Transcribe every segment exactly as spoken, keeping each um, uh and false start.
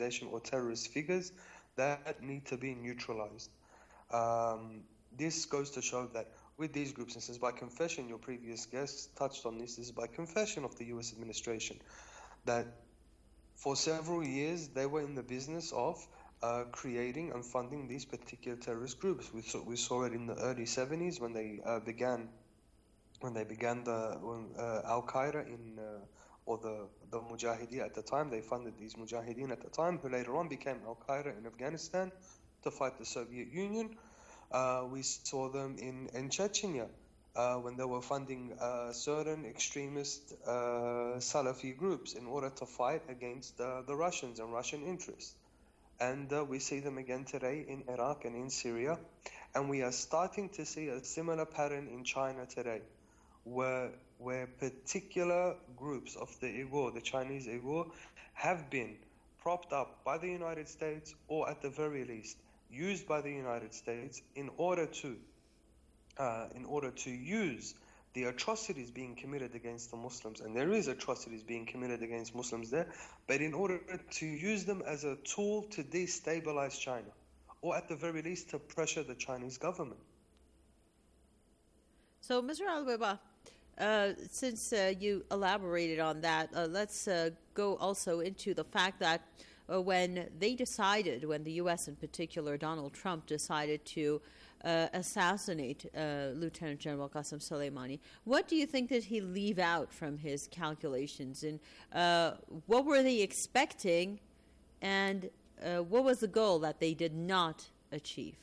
organization or terrorist figures that need to be neutralized. Um, this goes to show that with these groups, and since by confession, your previous guests touched on this, this is by confession of the U S administration, that for several years they were in the business of uh, creating and funding these particular terrorist groups. We saw, we saw it in the early seventies when they uh, began when they began the when, uh, Al Qaeda in uh, or the the Mujahideen at the time. They funded these Mujahideen at the time, who later on became Al Qaeda in Afghanistan to fight the Soviet Union. Uh, we saw them in in Chechnya uh, when they were funding uh, certain extremist uh, Salafi groups in order to fight against uh, the Russians and Russian interests. And uh, we see them again today in Iraq and in Syria. And we are starting to see a similar pattern in China today, where where particular groups of the Uyghur, the Chinese Uyghur, have been propped up by the United States, or at the very least used by the United States in order to uh, in order to use the atrocities being committed against the Muslims, and there is atrocities being committed against Muslims there, but in order to use them as a tool to destabilize China, or at the very least to pressure the Chinese government. So, Mister Al-Weba, uh, since uh, you elaborated on that, uh, let's uh, go also into the fact that uh, when they decided, when the U S in particular, Donald Trump decided to Uh, assassinate uh, Lieutenant General Qasem Soleimani, what do you think did he leave out from his calculations, and uh, what were they expecting, and uh, what was the goal that they did not achieve?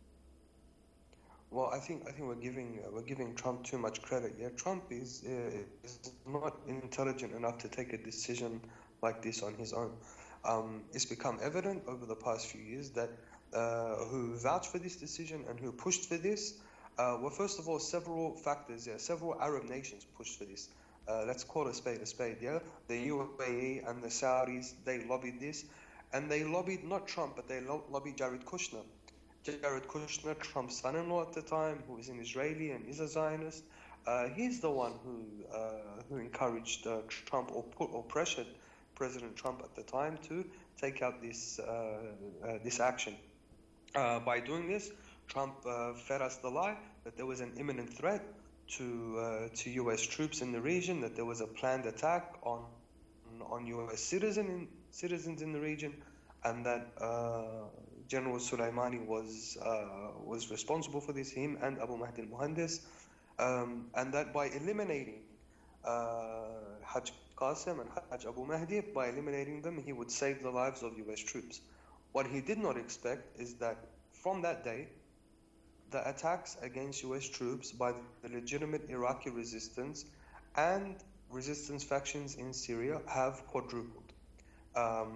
Well, I think I think we're giving uh, we're giving Trump too much credit. Yeah, Trump is uh, is not intelligent enough to take a decision like this on his own. Um, it's become evident over the past few years that Uh, who vouched for this decision and who pushed for this uh, were, first of all, several factors. Yeah, several Arab nations pushed for this. Uh, let's call a spade a spade. Yeah, the U A E and the Saudis, they lobbied this, and they lobbied not Trump, but they lo- lobbied Jared Kushner. Jared Kushner, Trump's son-in-law at the time, who was an Israeli and is a Zionist. Uh, he's the one who uh, who encouraged uh, Trump or put or pressured President Trump at the time to take out this uh, uh, this action. Uh, by doing this, Trump uh, fed us the lie that there was an imminent threat to uh, to U S troops in the region, that there was a planned attack on on U S citizen in, citizens in the region, and that uh, General Soleimani was uh, was responsible for this, him and Abu Mahdi al-Muhandis, um, and that by eliminating uh, Hajj Qasem and Hajj Abu Mahdi, by eliminating them, he would save the lives of U S troops. What he did not expect is that from that day, the attacks against U S troops by the legitimate Iraqi resistance and resistance factions in Syria have quadrupled. Um,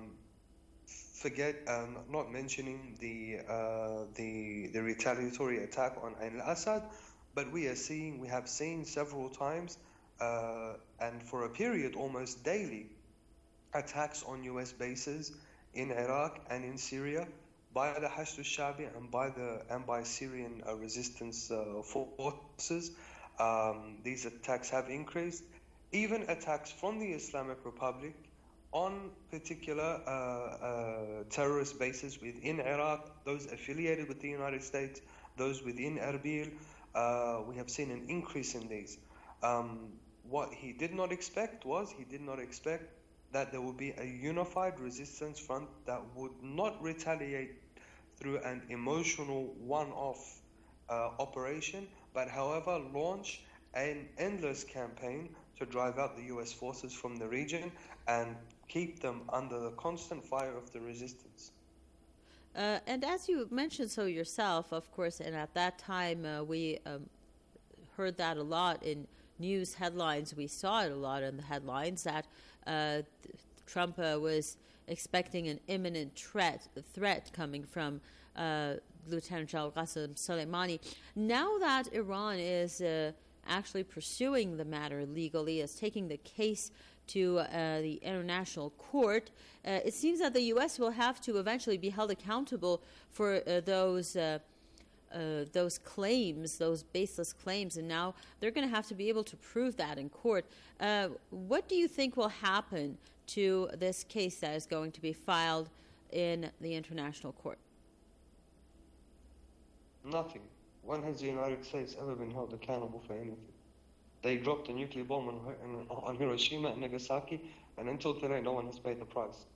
forget, um, not mentioning the, uh, the the retaliatory attack on Ain al-Assad, but we are seeing, we have seen several times, uh, and for a period almost daily, attacks on U S bases in Iraq and in Syria by the Hashd al-Shabi and by the and by Syrian uh, resistance uh, forces. Um, these attacks have increased. Even attacks from the Islamic Republic on particular uh, uh, terrorist bases within Iraq, those affiliated with the United States, those within Erbil, uh, we have seen an increase in these. Um, what he did not expect was, he did not expect that there would be a unified resistance front that would not retaliate through an emotional one-off uh, operation, but however launch an endless campaign to drive out the U S forces from the region and keep them under the constant fire of the resistance. Uh, and as you mentioned so yourself, of course, and at that time uh, we um, heard that a lot in news headlines. We saw it a lot in the headlines that uh, Trump uh, was expecting an imminent threat, threat coming from uh, Lieutenant General Qasem Soleimani. Now that Iran is uh, actually pursuing the matter legally, is taking the case to uh, the International Court, uh, it seems that the U S will have to eventually be held accountable for uh, those uh, Uh, those claims, those baseless claims, and now they're going to have to be able to prove that in court. Uh, what do you think will happen to this case that is going to be filed in the international court? Nothing. When has the United States ever been held accountable for anything? They dropped a nuclear bomb on, on Hiroshima and Nagasaki, and until today, no one has paid the price.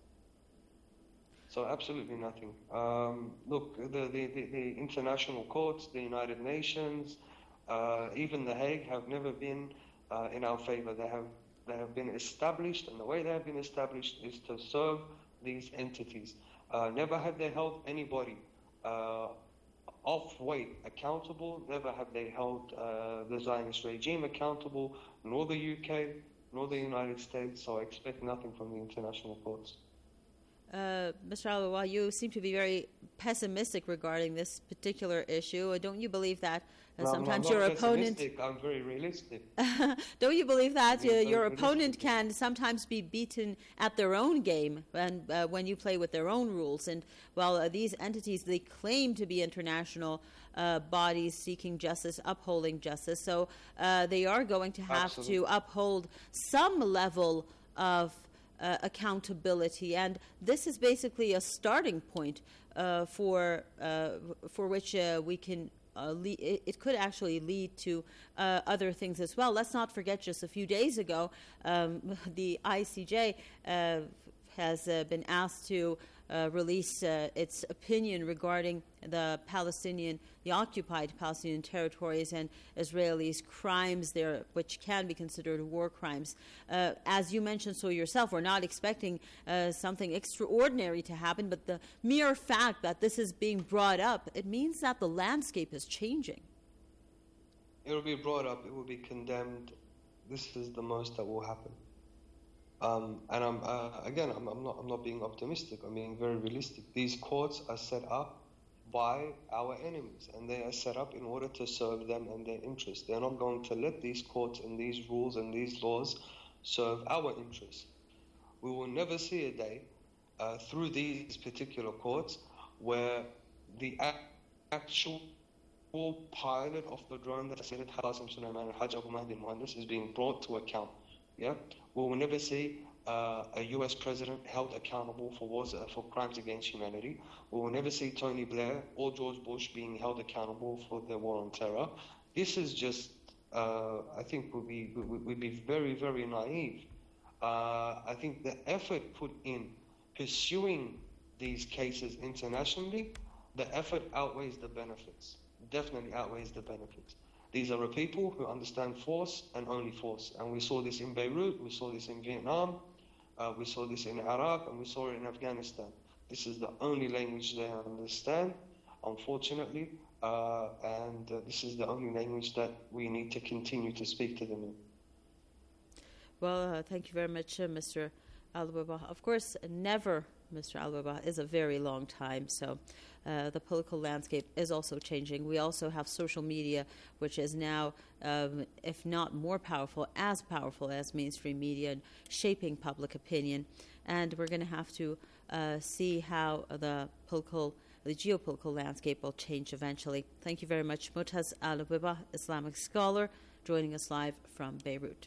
So absolutely nothing. Um, look, the, the, the, the international courts, the United Nations, uh, even The Hague have never been uh, in our favor. They have, they have been established, and the way they have been established is to serve these entities. Uh, never have they held anybody uh, off-weight accountable. Never have they held uh, the Zionist regime accountable, nor the U K, nor the United States. So I expect nothing from the international courts. Uh, Mister Al-Wibah, you seem to be very pessimistic regarding this particular issue. Don't you believe that uh, no, sometimes I'm not your opponent... I'm very realistic. Don't you believe that uh, your realistic. opponent can sometimes be beaten at their own game when, uh, when you play with their own rules? And while uh, these entities, they claim to be international uh, bodies seeking justice, upholding justice, so uh, they are going to have Absolutely. to uphold some level of Uh, accountability, and this is basically a starting point uh, for uh, for which uh, we can. Uh, le- it, it could actually lead to uh, other things as well. Let's not forget, just a few days ago, um, the I C J uh, has uh, been asked to uh, release uh, its opinion regarding the Palestinian, the occupied Palestinian territories and Israelis' crimes there, which can be considered war crimes. Uh, as you mentioned so yourself, we're not expecting uh, something extraordinary to happen, but the mere fact that this is being brought up, it means that the landscape is changing. It will be brought up, it will be condemned. This is the most that will happen. Um, and I'm uh, again, I'm, I'm not. I'm not being optimistic. I'm being very realistic. These courts are set up by our enemies, and they are set up in order to serve them and their interests. They're not going to let these courts and these rules and these laws serve our interests. We will never see a day uh, through these particular courts where the actual pilot of the drone that assassinated Qasim Sulaiman and Hajj Abu Mahdi al-Muhandis is being brought to account. Yeah, we will never see uh, a U S president held accountable for wars, uh, for crimes against humanity. We will never see Tony Blair or George Bush being held accountable for the war on terror. This is just, uh, I think, would be would be very very naive. Uh, I think the effort put in pursuing these cases internationally, the effort outweighs the benefits. Definitely outweighs the benefits. These are a people who understand force and only force. And we saw this in Beirut, we saw this in Vietnam, uh, we saw this in Iraq, and we saw it in Afghanistan. This is the only language they understand, unfortunately, uh, and uh, this is the only language that we need to continue to speak to them in. Well, uh, thank you very much, uh, Mister Al-Wibah. Of course, never, Mister Al-Wibah, is a very long time, so uh, the political landscape is also changing. We also have social media, which is now, um, if not more powerful, as powerful as mainstream media in shaping public opinion. And we're going to have to uh, see how the political, the geopolitical landscape will change eventually. Thank you very much, Motaz Al-Wibah, Islamic scholar, joining us live from Beirut.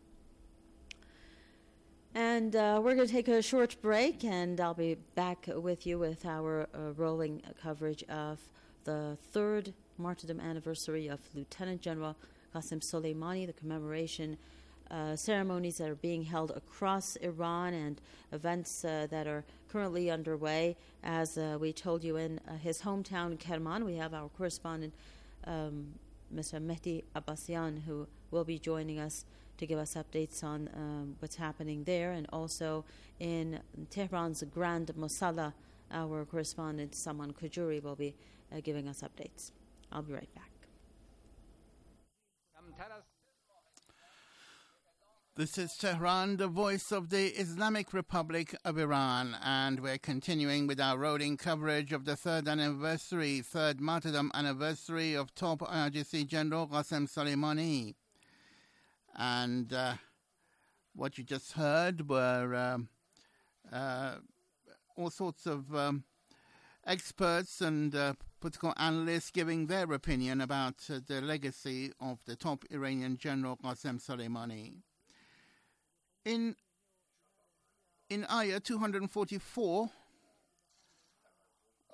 And uh, we're going to take a short break, and I'll be back with you with our uh, rolling coverage of the third martyrdom anniversary of Lieutenant General Qasim Soleimani, the commemoration uh, ceremonies that are being held across Iran, and events uh, that are currently underway. As uh, we told you, in uh, his hometown, Kerman, we have our correspondent, um, Mister Mehdi Abbasian, who will be joining us to give us updates on um, what's happening there, and also in Tehran's Grand Mosalla, our correspondent Saman Kujuri will be uh, giving us updates. I'll be right back. This is Tehran, the voice of the Islamic Republic of Iran, and we're continuing with our rolling coverage of the third anniversary, third martyrdom anniversary of top I R G C General Qasim Soleimani. And uh, what you just heard were um, uh, all sorts of um, experts and uh, political analysts giving their opinion about uh, the legacy of the top Iranian general Qasim Soleimani. In in Ayah two forty-four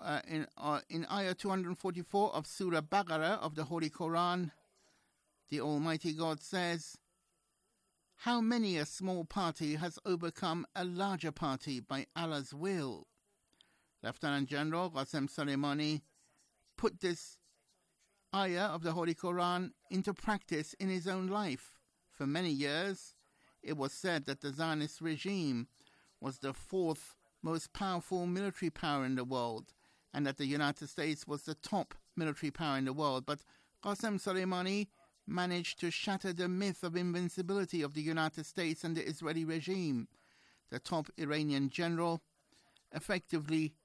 uh, in, uh, in Ayah two hundred forty-four of Surah Baqarah of the Holy Quran, the Almighty God says, "How many a small party has overcome a larger party by Allah's will?" Lieutenant General Qasem Soleimani put this ayah of the Holy Quran into practice in his own life. For many years, it was said that the Zionist regime was the fourth most powerful military power in the world, and that the United States was the top military power in the world. But Qasem Soleimani managed to shatter the myth of invincibility of the United States and the Israeli regime. The top Iranian general effectively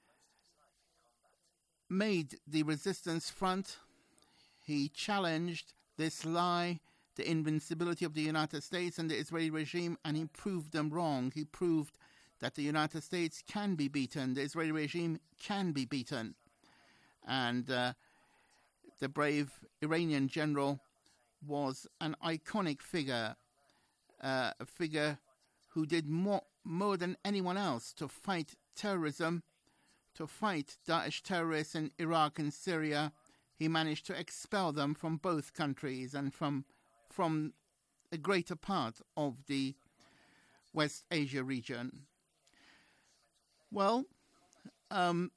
made the resistance front. He challenged this lie, the invincibility of the United States and the Israeli regime, and he proved them wrong. He proved that the United States can be beaten, the Israeli regime can be beaten. And uh, the brave Iranian general was an iconic figure, uh, a figure who did more, more than anyone else to fight terrorism, to fight Daesh terrorists in Iraq and Syria. He managed to expel them from both countries and from from a greater part of the West Asia region. Well, um,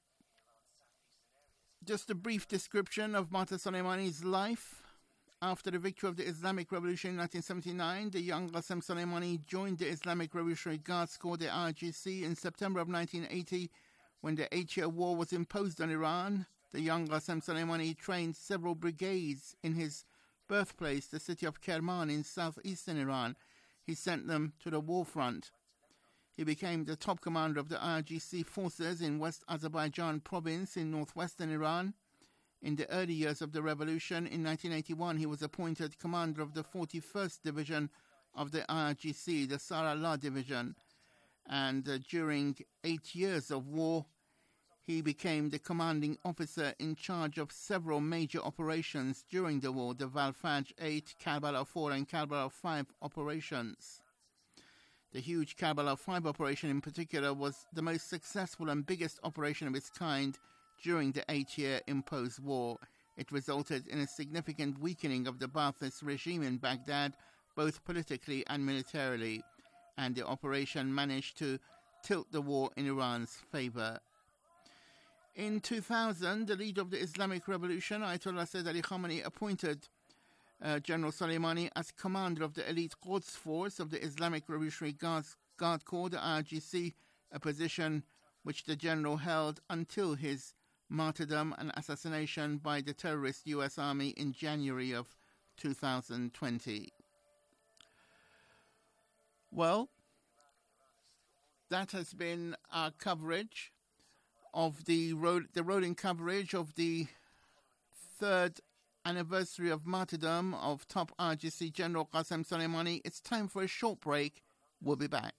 just a brief description of Marta Soleimani's life. After the victory of the Islamic Revolution in nineteen seventy-nine, the young Qasem Soleimani joined the Islamic Revolutionary Guards Corps, the I R G C, in September of nineteen eighty, when the eight-year war was imposed on Iran. The young Qasem Soleimani trained several brigades in his birthplace, the city of Kerman in southeastern Iran. He sent them to the war front. He became the top commander of the I R G C forces in West Azerbaijan province in northwestern Iran. In the early years of the revolution, in nineteen eighty-one, he was appointed commander of the forty-first Division of the I R G C, the Sarallah Division. And uh, during eight years of war, he became the commanding officer in charge of several major operations during the war, the Valfaj eight, Karbala four, and Karbala five operations. The huge Karbala five operation in particular was the most successful and biggest operation of its kind during the eight-year imposed war. It resulted in a significant weakening of the Ba'athist regime in Baghdad, both politically and militarily, and the operation managed to tilt the war in Iran's favor. In two thousand, the leader of the Islamic Revolution, Ayatollah Sayyid Ali Khamenei, appointed uh, General Soleimani as commander of the elite Quds force of the Islamic Revolutionary Guards, Guard Corps, the I R G C, a position which the general held until his martyrdom and assassination by the terrorist U S Army in January of two thousand twenty. Well, that has been our coverage of the road, the rolling coverage of the third anniversary of martyrdom of top I R G C General Qasem Soleimani. It's time for a short break. We'll be back.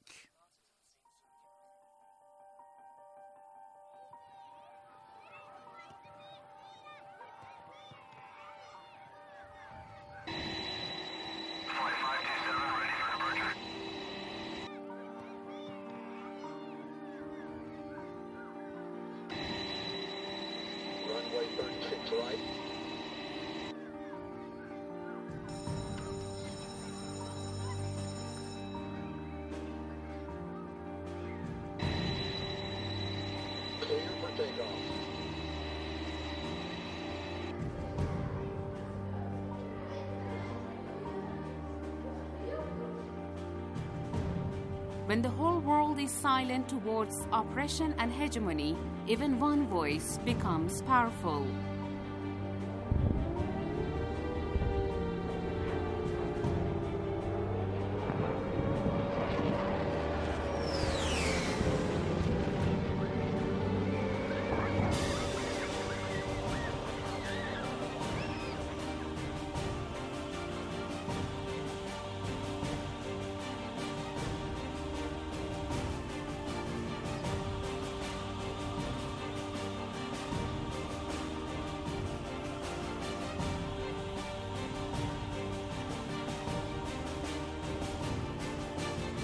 When the whole world is silent towards oppression and hegemony, even one voice becomes powerful.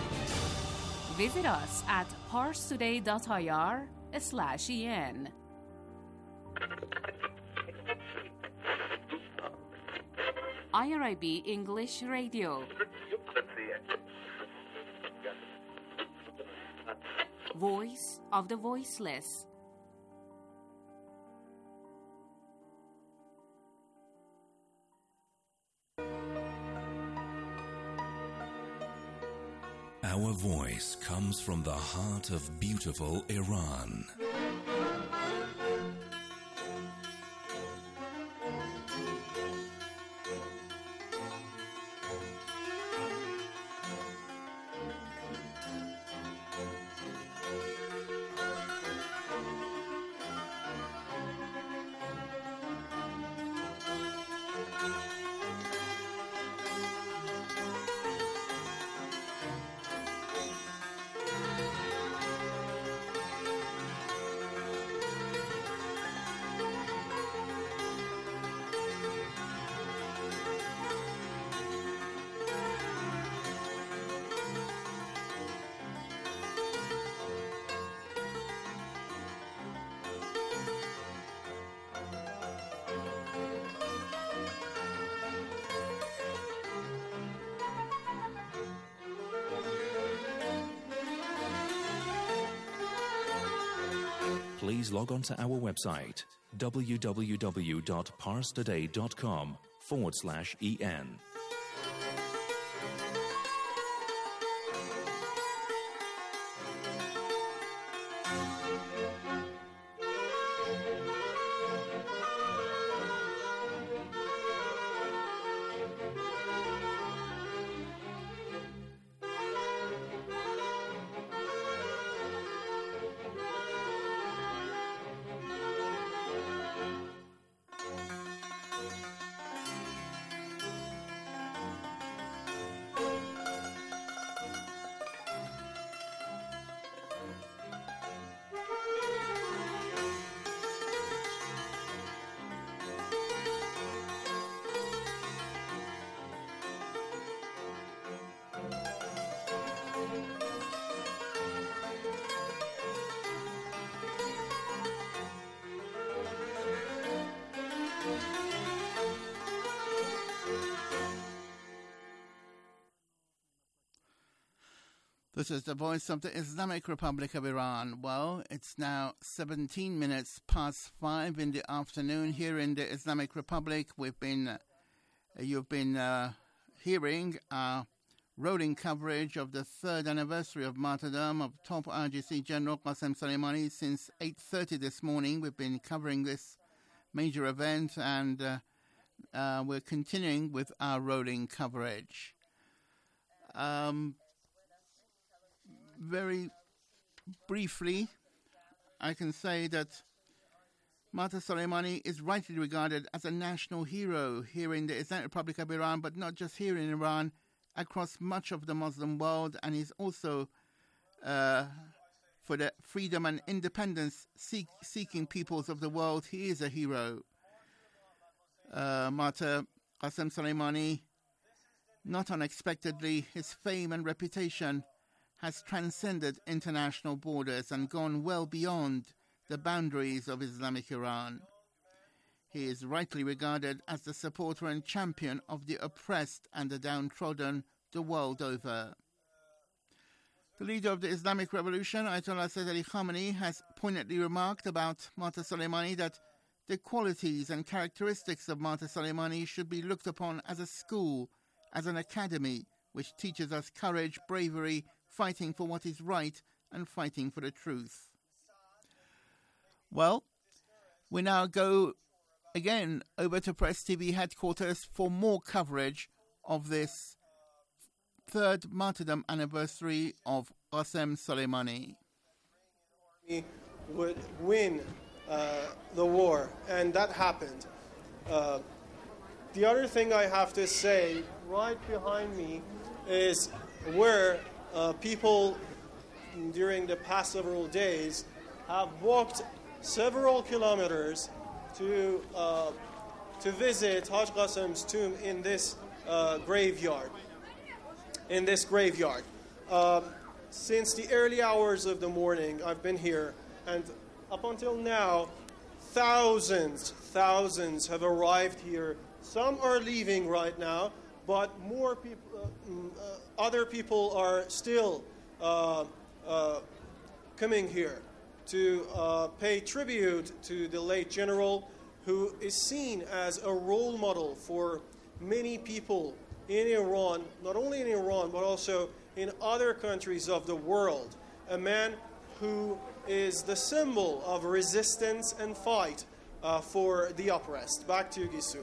Visit us at parstoday dot I R slash E N. I R I B English Radio. Voice of the voiceless. Our voice comes from the heart of beautiful Iran. Please log on to our website, www.parstoday.com forward slash en. This is the voice of the Islamic Republic of Iran. Well, it's now seventeen minutes past five in the afternoon here in the Islamic Republic. We've been, uh, you've been uh, hearing our rolling coverage of the third anniversary of martyrdom of top I G C General Qasem Soleimani since eight thirty this morning. We've been covering this major event, and uh, uh, we're continuing with our rolling coverage. Um... Very briefly, I can say that Martyr Soleimani is rightly regarded as a national hero here in the Islamic Republic of Iran, but not just here in Iran, across much of the Muslim world, and he's also uh, for the freedom and independence seek, seeking peoples of the world. He is a hero. Uh, Martyr Qasem Soleimani, not unexpectedly, his fame and reputation has transcended international borders and gone well beyond the boundaries of Islamic Iran. He is rightly regarded as the supporter and champion of the oppressed and the downtrodden the world over. The leader of the Islamic Revolution, Ayatollah Sayyid Ali Khamenei, has poignantly remarked about Martyr Soleimani that the qualities and characteristics of Martyr Soleimani should be looked upon as a school, as an academy, which teaches us courage, bravery, fighting for what is right, and fighting for the truth. Well, we now go again over to Press T V headquarters for more coverage of this third martyrdom anniversary of Qasem Soleimani. Would win uh, the war, and that happened. Uh, the other thing I have to say, right behind me, is where Uh, people during the past several days have walked several kilometers to uh, to visit Haj Qasem's tomb in this uh, graveyard. In this graveyard, uh, since the early hours of the morning, I've been here, and up until now, thousands, thousands have arrived here. Some are leaving right now, but more people, uh, uh, other people are still uh, uh, coming here to uh, pay tribute to the late general, who is seen as a role model for many people in Iran, not only in Iran, but also in other countries of the world. A man who is the symbol of resistance and fight uh, for the oppressed. Back to you, Gisu.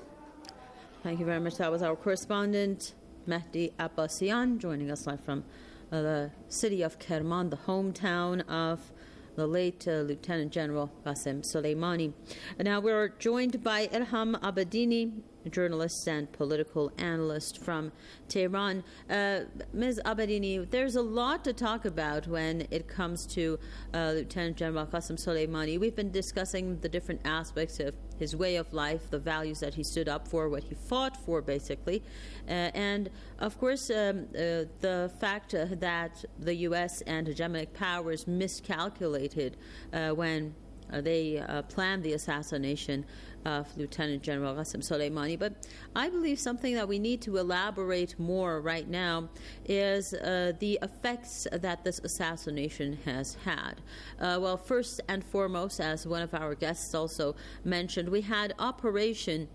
Thank you very much. That was our correspondent, Mehdi Abbasian, joining us live from uh, the city of Kerman, the hometown of the late uh, Lieutenant General Qasem Soleimani. And now we're joined by Ilham Abedini, a journalist and political analyst from Tehran. Uh, Miz Abedini, there's a lot to talk about when it comes to uh, Lieutenant General Qasem Soleimani. We've been discussing the different aspects of his way of life, the values that he stood up for, what he fought for, basically. Uh, and, of course, um, uh, the fact uh, that the U S and hegemonic powers miscalculated uh, when uh, they uh, planned the assassination of Lieutenant General Qasem Soleimani. But I believe something that we need to elaborate more right now is uh, the effects that this assassination has had. Uh, well, first and foremost, as one of our guests also mentioned, we had Operation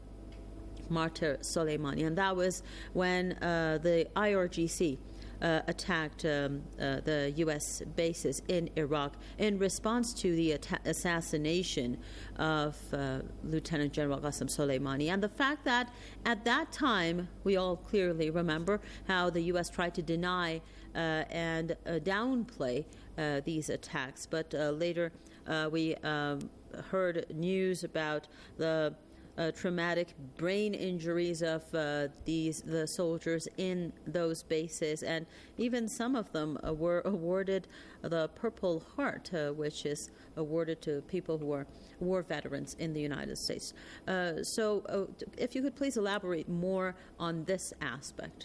Martyr Soleimani, and that was when uh, the I R G C Uh, attacked um, uh, the U S bases in Iraq in response to the atta- assassination of uh, Lieutenant General Qasem Soleimani. And the fact that at that time, we all clearly remember how the U S tried to deny uh, and uh, downplay uh, these attacks. But uh, later uh, we um, heard news about the Uh, traumatic brain injuries of uh, these the soldiers in those bases, and even some of them uh, were awarded the Purple Heart, uh, which is awarded to people who are war veterans in the United States. Uh, so, uh, if you could please elaborate more on this aspect.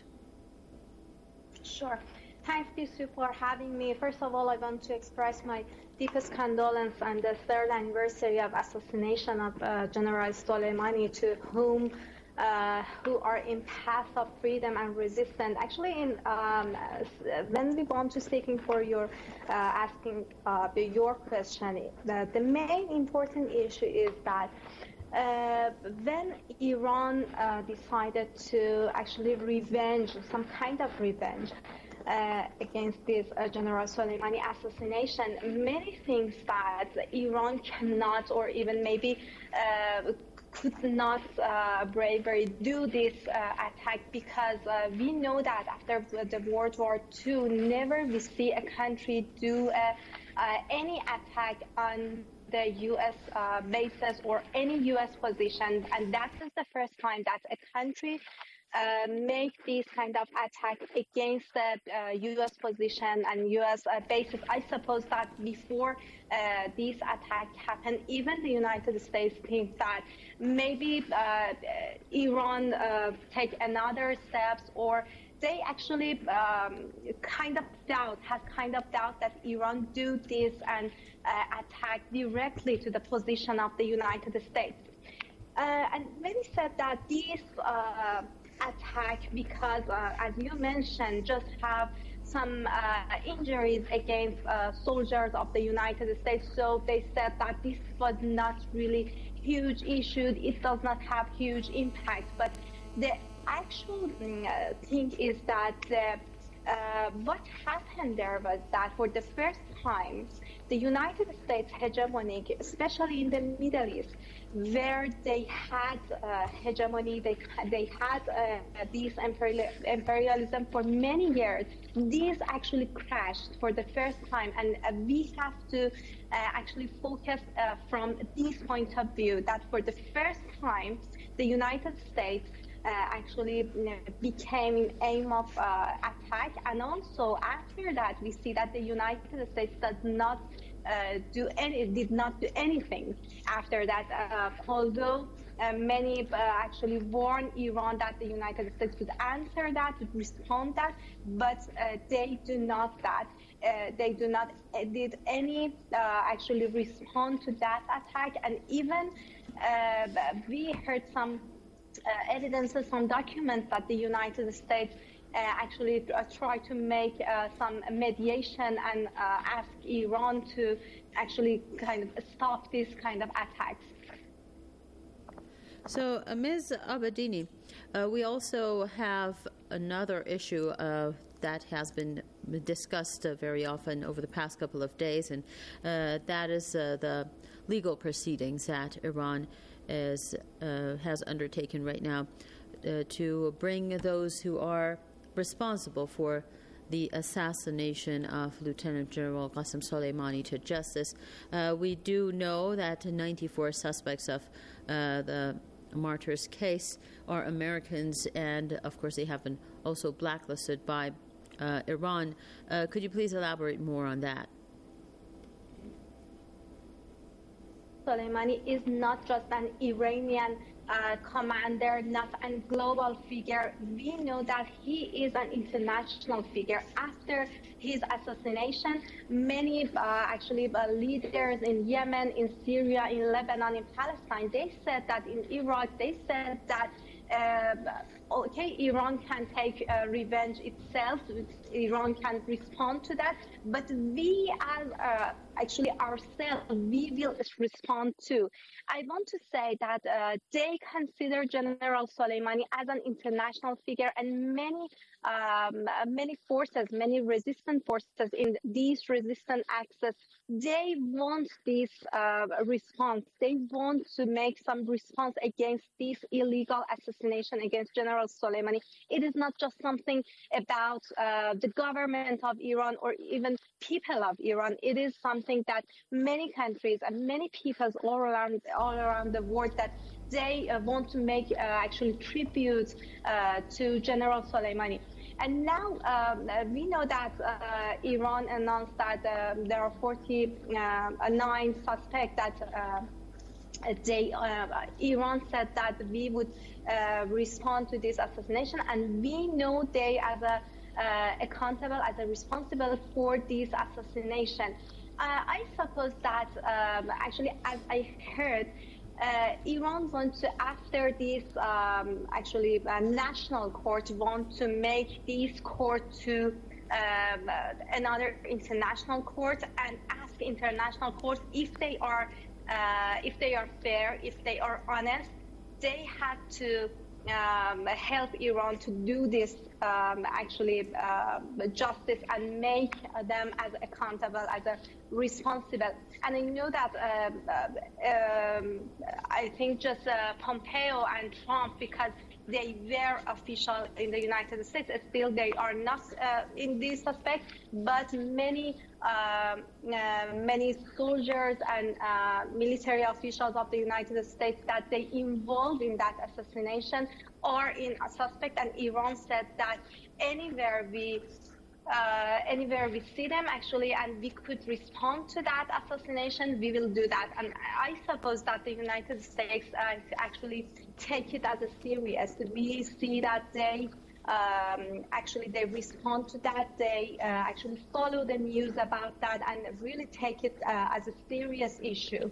Sure. Thanks, Gisu, for having me. First of all, I want to express my deepest condolence on the third anniversary of assassination of uh, General Soleimani, to whom uh, who are in path of freedom and resistance. Actually, in um, when we want to speaking for your uh, asking uh, your question, the, the main important issue is that Uh, when Iran uh, decided to actually revenge, some kind of revenge, Uh, against this uh, General Soleimani assassination, many things that Iran cannot or even maybe uh, could not uh, bravery do this uh, attack, because uh, we know that after the World War Two, never we see a country do uh, uh, any attack on the U S uh, bases or any U S positions, and that is the first time that a country Uh, make these kind of attack against the uh, U S position and U S uh, bases. I suppose that before uh, these attacks happened, even the United States think that maybe uh, Iran uh, take another steps, or they actually um, kind of doubt, has kind of doubt that Iran do this and uh, attack directly to the position of the United States. Uh, and when he said that these uh, attack, because uh, as you mentioned, just have some uh, injuries against uh, soldiers of the United States, so they said that this was not really huge issue, it does not have huge impact. But the actual uh, thing is that uh, uh, what happened there was that for the first time, the United States hegemony, especially in the Middle East, where they had uh, hegemony, they they had uh, this imperial, imperialism for many years. This actually crashed for the first time, and uh, we have to uh, actually focus uh, from this point of view that for the first time, the United States uh, actually you know, became aim of uh, attack, and also after that, we see that the United States does not Uh, do any, did not do anything after that, uh, although uh, many uh, actually warned Iran that the United States would answer that, would respond that, but uh, they do not that. uh, they do not uh, did any uh, actually respond to that attack. And even uh, we heard some uh, evidences, some documents that the United States uh, actually uh, try to make uh, some mediation and uh, ask Iran to actually kind of stop these kind of attacks. So, uh, Miz Abedini, uh, we also have another issue uh, that has been discussed uh, very often over the past couple of days, and uh, that is uh, the legal proceedings that Iran is, uh, has undertaken right now uh, to bring those who are responsible for the assassination of Lieutenant General Qasem Soleimani to justice. Uh, we do know that ninety-four suspects of uh, the martyr's case are Americans, and of course they have been also blacklisted by uh, Iran. Uh, could you please elaborate more on that? Soleimani is not just an Iranian uh, commander, not a global figure. We know that he is an international figure. After his assassination, many uh, actually uh, leaders in Yemen, in Syria, in Lebanon, in Palestine, they said that in Iraq, they said that uh, okay, Iran can take uh, revenge itself, Iran can respond to that, but we as uh, actually ourselves, we will respond too. I want to say that uh, they consider General Soleimani as an international figure, and many um, many forces, many resistant forces in these resistant axis, they want this uh, response. They want to make some response against this illegal assassination against General Soleimani. It is not just something about uh, the government of Iran or even people of Iran. It is something that many countries and many peoples all around all around the world that they uh, want to make uh, actually tribute uh, to General Soleimani. And now um, we know that uh, Iran announced that uh, there are forty-nine suspects that uh, they, uh, Iran said that we would uh, respond to this assassination, and we know they as a uh, accountable, as a responsible for this assassination. Uh, I suppose that um, actually, as I heard, Uh, Iran wants to, after this um, actually uh, national court, want to make this court to um, uh, another international court and ask international court if they are uh, if they are fair, if they are honest. They had to um, help Iran to do this um, actually uh, justice and make them as accountable, as a responsible. And I know that uh, uh, um, I think just uh, Pompeo and Trump, because they were official in the United States, still they are not uh, in this suspect, but many uh, uh, many soldiers and uh, military officials of the United States that they involved in that assassination are in a suspect, and Iran said that anywhere we Uh, anywhere we see them actually and we could respond to that assassination, we will do that. And I suppose that the United States uh, actually take it as a serious. We see that they um, actually they respond to that, they uh, actually follow the news about that and really take it uh, as a serious issue.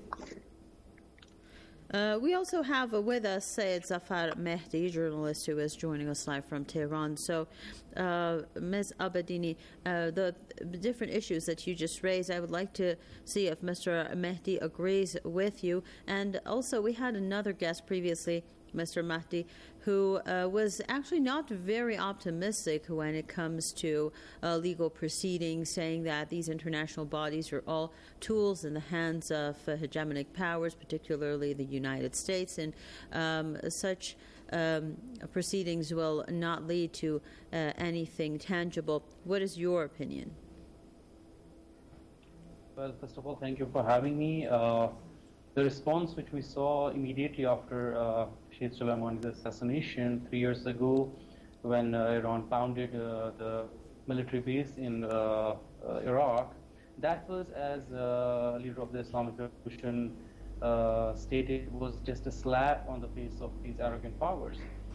Uh, we also have uh, with us Syed Zafar Mehdi, journalist who is joining us live from Tehran. So, uh, Miz Abedini, uh, the different issues that you just raised, I would like to see if Mister Mehdi agrees with you. And also, we had another guest previously, Mister Mahdi, who uh, was actually not very optimistic when it comes to uh, legal proceedings, saying that these international bodies are all tools in the hands of uh, hegemonic powers, particularly the United States, and um, such um, proceedings will not lead to uh, anything tangible. What is your opinion? Well, first of all, thank you for having me. Uh, the response which we saw immediately after uh, Sheikh Soleimani's assassination three years ago, when uh, Iran founded uh, the military base in uh, uh, Iraq, that was, as uh, leader of the Islamic Revolution uh, stated, was just a slap on the face of these arrogant powers.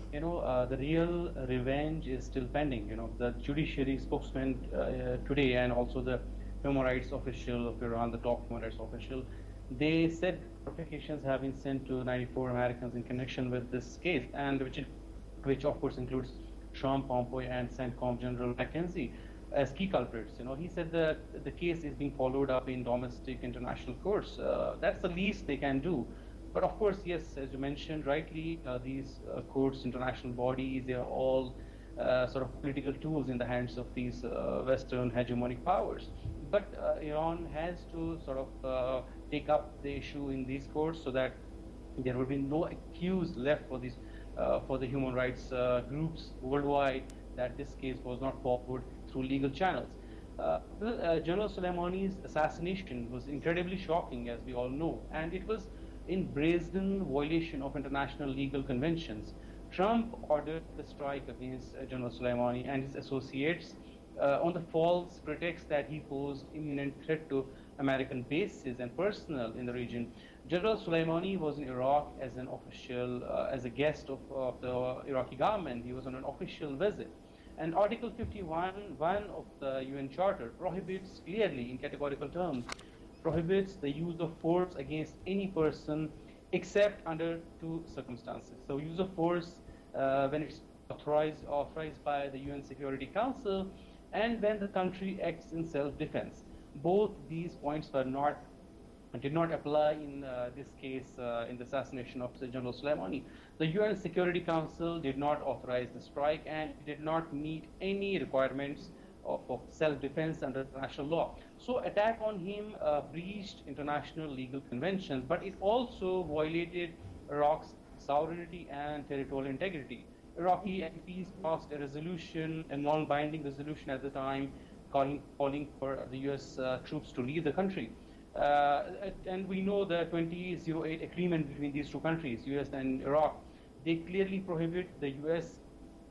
you know, uh, the real revenge is still pending. You know, the judiciary spokesman uh, today, and also the human rights official of Iran, the top human rights official, they said notifications have been sent to ninety-four Americans in connection with this case, and which, which of course includes Trump, Pompeo, and CENTCOM General McKenzie as key culprits. You know, he said that the case is being followed up in domestic international courts. Uh, that's the least they can do. But of course, yes, as you mentioned rightly, uh, these uh, courts, international bodies, they are all uh, sort of political tools in the hands of these uh, Western hegemonic powers. But uh, Iran has to sort of uh, take up the issue in these courts so that there will be no accused left for these uh, for the human rights uh, groups worldwide that this case was not followed through legal channels. Uh, uh, General Soleimani's assassination was incredibly shocking, as we all know, and it was in brazen violation of international legal conventions. Trump ordered the strike against uh, General Soleimani and his associates uh, on the false pretext that he posed imminent threat to American bases and personnel in the region. General Soleimani was in Iraq as an official, uh, as a guest of, of the Iraqi government. He was on an official visit. And Article fifty-one one of the U N Charter prohibits clearly, in categorical terms, prohibits the use of force against any person except under two circumstances. So use of force uh, when it's authorized, authorized by the U N Security Council, and when the country acts in self-defense. Both these points were not, did not apply in uh, this case, uh, in the assassination of General Soleimani. The U N Security Council did not authorize the strike and did not meet any requirements of, of self-defense under international law. So attack on him uh, breached international legal conventions, but it also violated Iraq's sovereignty and territorial integrity. Iraqi M Ps passed a resolution, a non-binding resolution at the time, calling, calling for the U S uh, troops to leave the country. Uh, and we know the twenty oh eight agreement between these two countries, U S and Iraq. They clearly prohibit the U S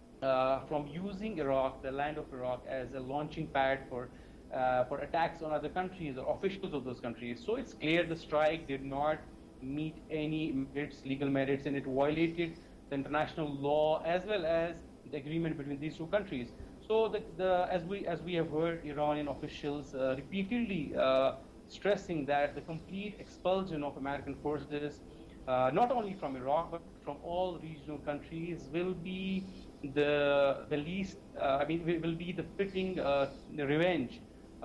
uh, from using Iraq, the land of Iraq, as a launching pad for uh, for attacks on other countries or officials of those countries. So it's clear the strike did not meet any merits, legal merits, and it violated the international law as well as the agreement between these two countries. So the, the as we as we have heard Iranian officials uh, repeatedly uh, stressing that the complete expulsion of American forces, uh, not only from Iraq but from all regional countries, will be the the least. Uh, I mean, will be the fitting uh, the revenge.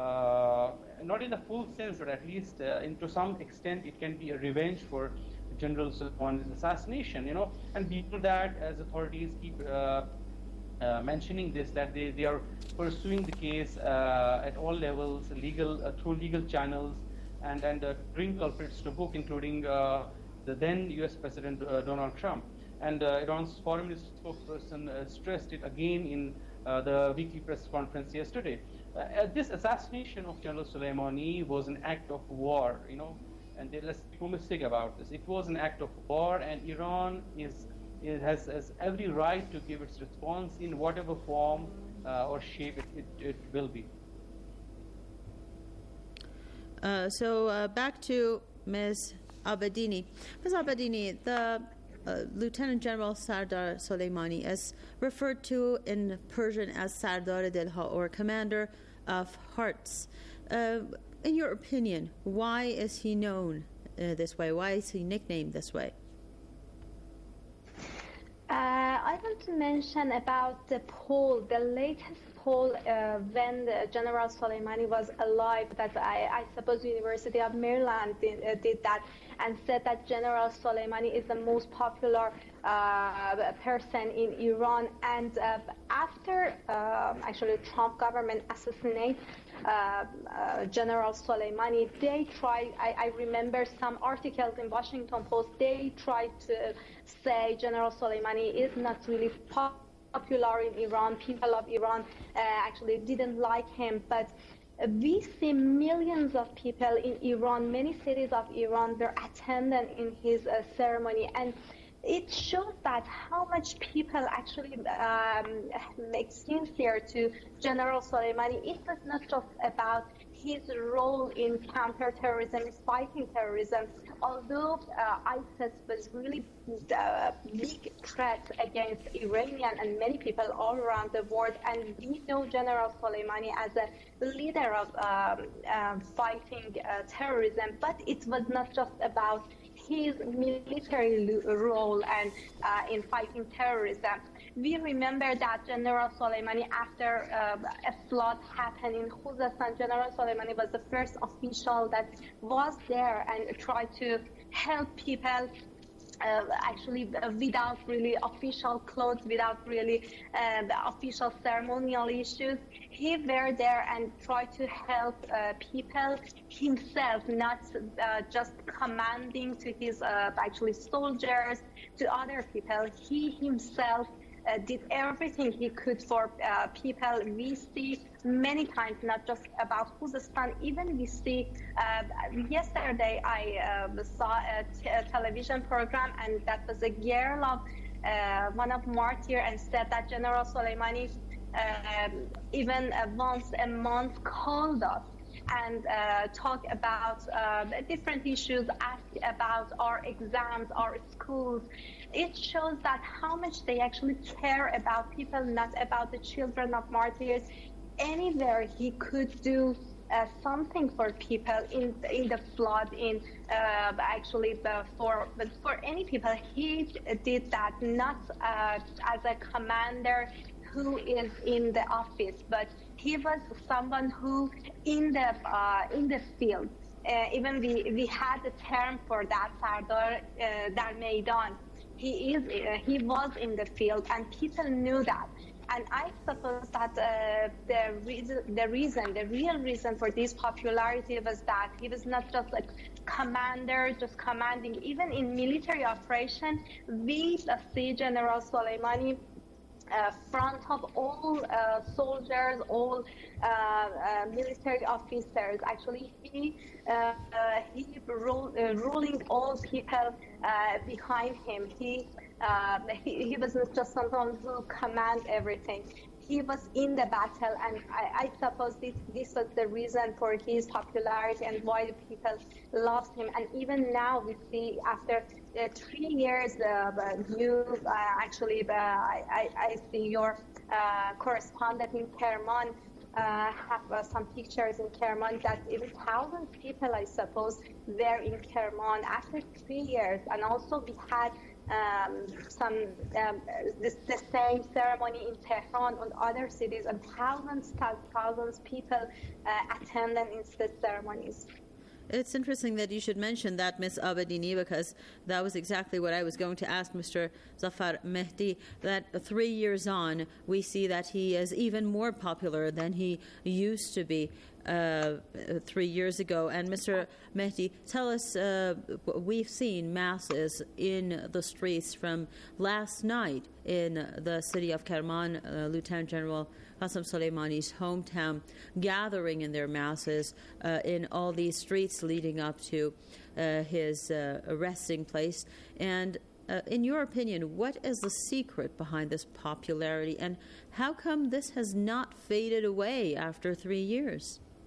Uh, not in the full sense, but at least uh, in, to some extent, it can be a revenge for General Soleimani's assassination. You know, and beyond that, as authorities keep uh, uh, mentioning this, that they, they are pursuing the case uh, at all levels, legal uh, through legal channels, and and uh, bring culprits to book, including uh, the then U S President uh, Donald Trump. And uh, Iran's foreign minister spokesperson uh, stressed it again in uh, the weekly press conference yesterday. Uh, this assassination of General Soleimani was an act of war, you know, and they, let's be realistic about this. It was an act of war, and Iran is, it has, has every right to give its response in whatever form uh, or shape it, it, it will be. Uh, so uh, back to Miz Abedini. Miz Abedini, the uh, Lieutenant General Sardar Soleimani is referred to in Persian as Sardar Delha, or Commander of Hearts. Uh, in your opinion, why is he known uh, this way? Why is he nicknamed this way? Uh, I want to mention about the poll, the latest poll uh, when the General Soleimani was alive, that I, I suppose University of Maryland did, uh, did that, and said that General Soleimani is the most popular uh, person in Iran. And uh, after uh, actually Trump government assassinate uh, uh, General Soleimani, they tried, I, I remember some articles in Washington Post, they tried to say General Soleimani is not really popular. popular in Iran. People of Iran uh, actually didn't like him, but uh, we see millions of people in Iran, many cities of Iran were attending in his uh, ceremony, and it shows that how much people actually um, make sincere to General Soleimani. It was not just about his role in counterterrorism, fighting terrorism, although uh, ISIS was really a big threat against Iranian and many people all around the world, and we know General Soleimani as a leader of um, uh, fighting uh, terrorism, but it was not just about his military role and uh, in fighting terrorism. We remember that General Soleimani, after uh, a flood happened in Khuzestan, General Soleimani was the first official that was there and tried to help people uh, actually uh, without really official clothes, without really uh, official ceremonial issues. He were there and tried to help uh, people himself, not uh, just commanding to his uh, actually soldiers, to other people. He himself Uh, did everything he could for uh, people. We see many times, not just about Khuzestan, even we see, uh, yesterday I uh, saw a, t- a television program, and that was a girl of uh, one of martyr, and said that General Soleimani uh, even uh, once a month called us and uh, talk about uh, different issues, ask about our exams, our schools. It shows that how much they actually care about people, not about the children of martyrs. Anywhere he could do uh, something for people in in the flood, in uh, actually the, for for any people, he did that, not uh, as a commander who is in the office, but he was someone who in the uh, in the field. Uh, even we we had a term for that, Sardar uh, Dar Meydan. He is uh, he was in the field, and people knew that. And I suppose that uh, the reason, the reason, the real reason for this popularity was that he was not just like commander, just commanding. Even in military operation, we see General Soleimani Uh, front of all uh, soldiers, all uh, uh, military officers. Actually, he uh, uh, he rule, uh, ruling all people uh, behind him. He, uh, he he was not just someone who command everything. He was in the battle, and I, I suppose this this was the reason for his popularity and why the people loved him. And even now, we see after Uh, three years, uh, you uh, actually, uh, I, I see your uh, correspondent in Kerman uh, have uh, some pictures in Kerman that even thousands of people, I suppose, were in Kerman after three years. And also we had um, some um, this, the same ceremony in Tehran and other cities, and thousands, thousands of people uh, attended in the ceremonies. It's interesting that you should mention that, Miss Abedini, because that was exactly what I was going to ask Mister Zafar Mehdi, that three years on, we see that he is even more popular than he used to be uh, three years ago. And Mister Mehdi, tell us, uh, we've seen masses in the streets from last night in the city of Kerman, uh, Lieutenant General Qasem Soleimani's hometown, gathering in their masses uh, in all these streets leading up to uh, his uh, resting place. And uh, in your opinion, what is the secret behind this popularity, and how come this has not faded away after three years?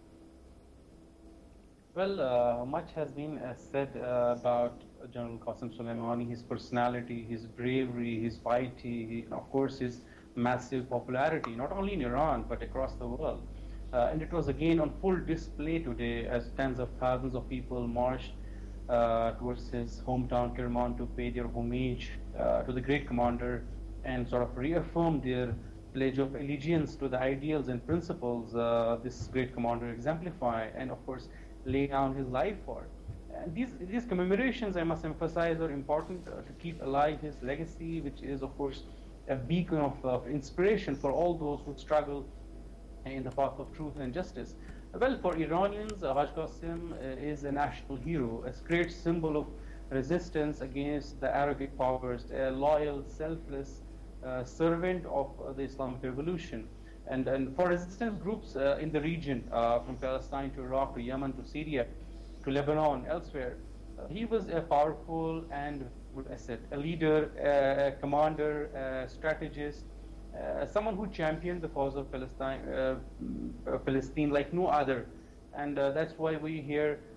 Well, uh, much has been uh, said uh, about General Qasem Soleimani, his personality, his bravery, his piety, of course, his massive popularity, not only in Iran, but across the world. Uh, and it was again on full display today as tens of thousands of people marched uh, towards his hometown, Kerman, to pay their homage uh, to the great commander and sort of reaffirm their pledge of allegiance to the ideals and principles uh, this great commander exemplify, and of course, lay down his life for. And these, these commemorations, I must emphasize, are important uh, to keep alive his legacy, which is, of course, a beacon of uh, inspiration for all those who struggle in the path of truth and justice. Well, for Iranians, uh, Haj Qasem uh, is a national hero, a great symbol of resistance against the Arabic powers, a loyal, selfless uh, servant of uh, the Islamic Revolution. And, and for resistance groups uh, in the region, uh, from Palestine to Iraq to Yemen to Syria to Lebanon, elsewhere, uh, he was a powerful and I said, a leader, uh, a commander, a strategist, uh, someone who championed the cause of Palestine, uh, Palestine like no other. And uh, that's why we hear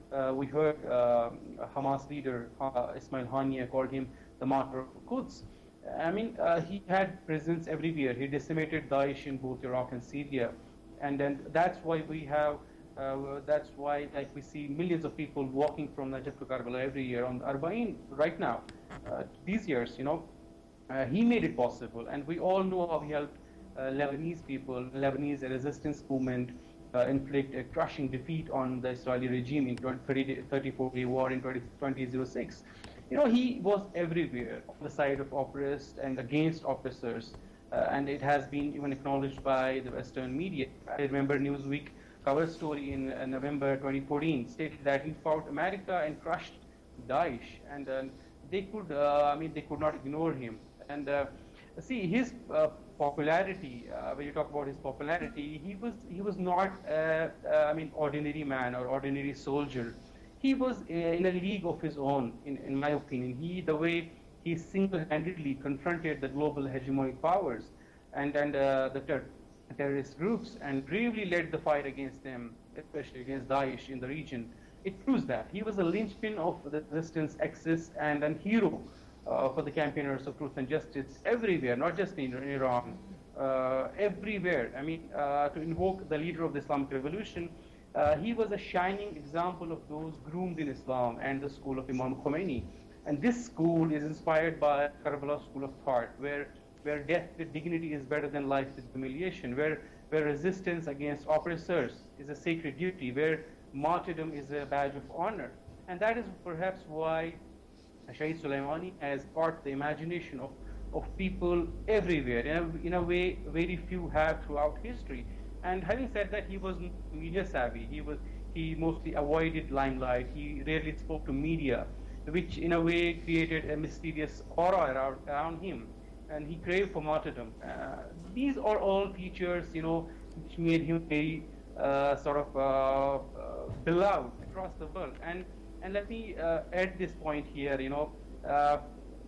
uh, we heard uh, Hamas leader uh, Ismail Haniyeh called him the martyr of Quds. I mean, uh, he had presence everywhere. He decimated Daesh in both Iraq and Syria, and then that's why we have. Uh, that's why, like, we see millions of people walking from Najaf to Karbala every year on Arba'in right now. Uh, these years, you know, uh, he made it possible, and we all know how he helped uh, Lebanese people, Lebanese resistance movement, uh, inflict a crushing defeat on the Israeli regime in thirty-four day war in twenty oh six. You know, he was everywhere on the side of oppressed and against oppressors, uh, and it has been even acknowledged by the Western media. I remember Newsweek cover story in uh, November twenty fourteen stated that he fought America and crushed Daesh, and uh, they could, uh, I mean, they could not ignore him. And uh, see, his uh, popularity, uh, when you talk about his popularity, he was he was not, uh, uh, I mean, ordinary man or ordinary soldier. He was uh, in a league of his own, in, in my opinion. He, the way he single-handedly confronted the global hegemonic powers and and uh, the ter- terrorist groups, and bravely led the fight against them, especially against Daesh in the region. It proves that he was a linchpin of the resistance axis and a hero uh, for the campaigners of truth and justice everywhere, not just in Iran, uh, everywhere. I mean, uh, to invoke the leader of the Islamic Revolution, uh, he was a shining example of those groomed in Islam and the school of Imam Khomeini. And this school is inspired by Karbala school of thought, where where death with dignity is better than life with humiliation, where where resistance against oppressors is a sacred duty, where martyrdom is a badge of honor. And that is perhaps why Shahid Soleimani has caught the imagination of, of people everywhere, in a, in a way very few have throughout history. And having said that, he was media savvy. He was he mostly avoided limelight. He rarely spoke to media, which in a way created a mysterious aura around, around him. And he craved for martyrdom. Uh, these are all features, you know, which made him very uh, sort of uh, uh, beloved across the world. And and let me uh, add this point here, you know, uh,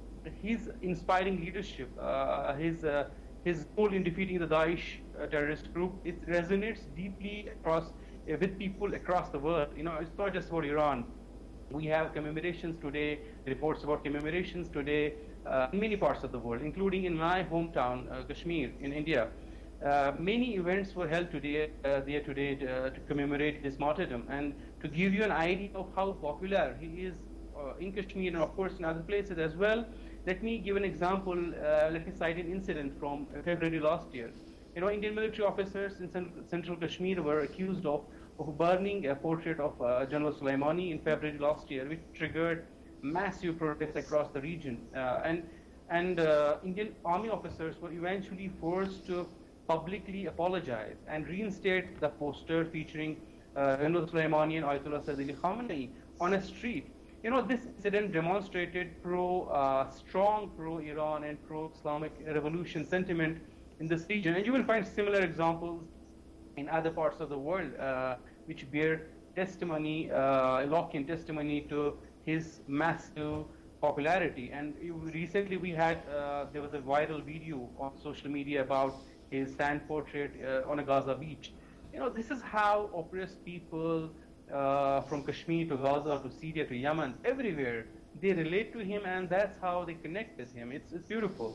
his inspiring leadership, uh, his uh, his role in defeating the Daesh uh, terrorist group, it resonates deeply across uh, with people across the world. You know, it's not just about Iran. We have commemorations today, reports about commemorations today uh, in many parts of the world, including in my hometown, uh, Kashmir, in India. Uh, many events were held today, uh, there today to, to commemorate his martyrdom. And to give you an idea of how popular he is uh, in Kashmir and of course in other places as well, let me give an example. Uh, let me cite an incident from February last year. You know, Indian military officers in central Kashmir were accused of, of burning a portrait of uh, General Soleimani in February last year, which triggered massive protests across the region. Uh, and and uh, Indian army officers were eventually forced to publicly apologize and reinstate the poster featuring uh, General Soleimani and Ayatollah Sayyid Ali Khamenei on a street. You know, this incident demonstrated pro, uh, strong pro-Iran and pro-Islamic revolution sentiment in this region. And you will find similar examples in other parts of the world, uh, which bear testimony, uh, Lockean testimony to his massive popularity. And recently we had, uh, there was a viral video on social media about his sand portrait uh, on a Gaza beach. You know, this is how oppressed people uh, from Kashmir to Gaza to Syria to Yemen, everywhere, they relate to him, and that's how they connect with him. It's, it's beautiful.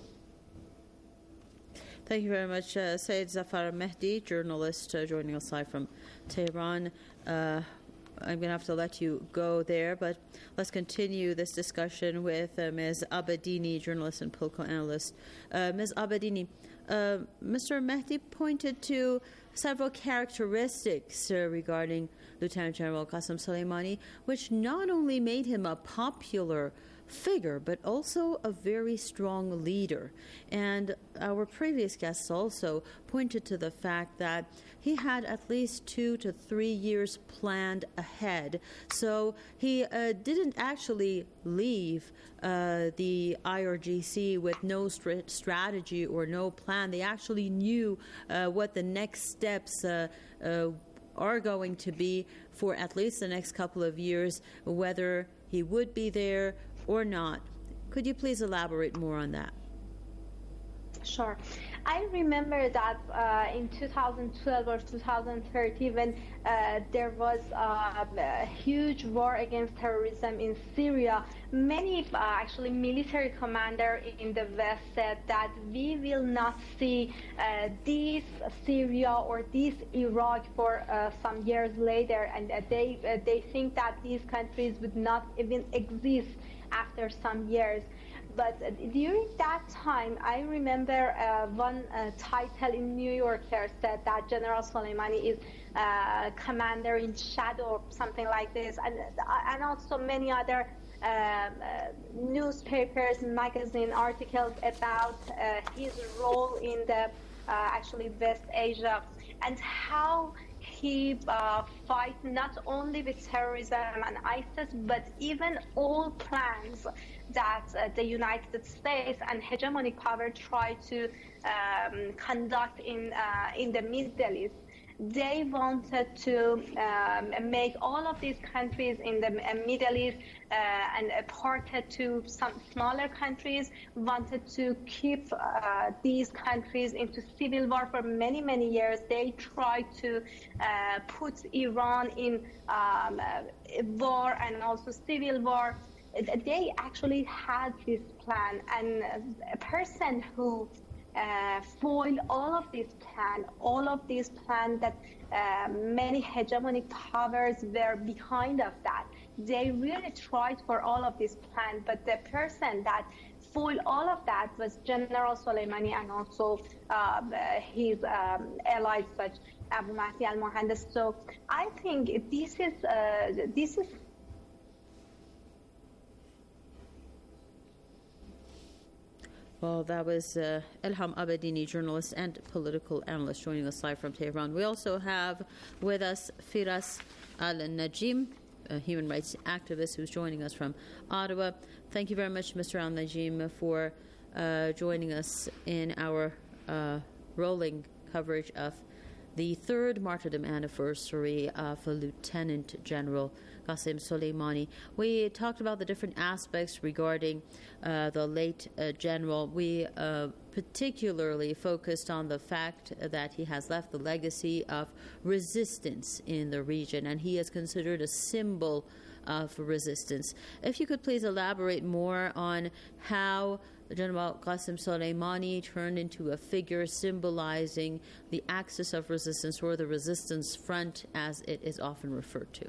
Thank you very much, uh, Sayyid Zafar Mehdi, journalist uh, joining us live from Tehran. Uh, I'm going to have to let you go there, but let's continue this discussion with uh, Miz Abedini, journalist and political analyst. Uh, Miz Abedini, uh, Mister Mehdi pointed to several characteristics uh, regarding Lieutenant General Qasem Soleimani, which not only made him a popular figure, but also a very strong leader. And our previous guests also pointed to the fact that he had at least two to three years planned ahead. So he uh, didn't actually leave uh, the I R G C with no st- strategy or no plan. They actually knew uh, what the next steps uh, uh, are going to be for at least the next couple of years, whether he would be there or not. Could you please elaborate more on that? Sure. I remember that uh, in two thousand twelve or two thousand thirteen, when uh, there was uh, a huge war against terrorism in Syria, many uh, actually military commanders in the West said that we will not see uh, this Syria or this Iraq for uh, some years later, and uh, they uh, they think that these countries would not even exist after some years. But uh, during that time, I remember uh, one uh, title in New Yorker said that General Soleimani is uh, commander in shadow or something like this, and and also many other uh, uh, newspapers, magazine articles about uh, his role in the uh, actually West Asia and how he uh, fight not only with terrorism and ISIS, but even all plans that uh, the United States and hegemonic power try to um, conduct in uh, in the Middle East. They wanted to um, make all of these countries in the Middle East uh, and parted to some smaller countries, wanted to keep uh, these countries into civil war for many, many years. They tried to uh, put Iran in um, uh, war and also civil war. They actually had this plan, and a person who Uh, foil all of this plan, all of these plans that uh, many hegemonic powers were behind of that. They really tried for all of this plan, but the person that foiled all of that was General Soleimani and also uh, his um, allies such Abu Mahdi al-Mohandes. So I think this is uh, this is. Well, that was uh, Elham Abedini, journalist and political analyst, joining us live from Tehran. We also have with us Firas Al-Najim, a human rights activist who's joining us from Ottawa. Thank you very much, Mister Al-Najim, for uh, joining us in our uh, rolling coverage of the third martyrdom anniversary of Lieutenant General Qasem Soleimani. We talked about the different aspects regarding uh, the late uh, general. We uh, particularly focused on the fact that he has left the legacy of resistance in the region, and he is considered a symbol of resistance. If you could please elaborate more on how General Qasem Soleimani turned into a figure symbolizing the axis of resistance, or the resistance front as it is often referred to.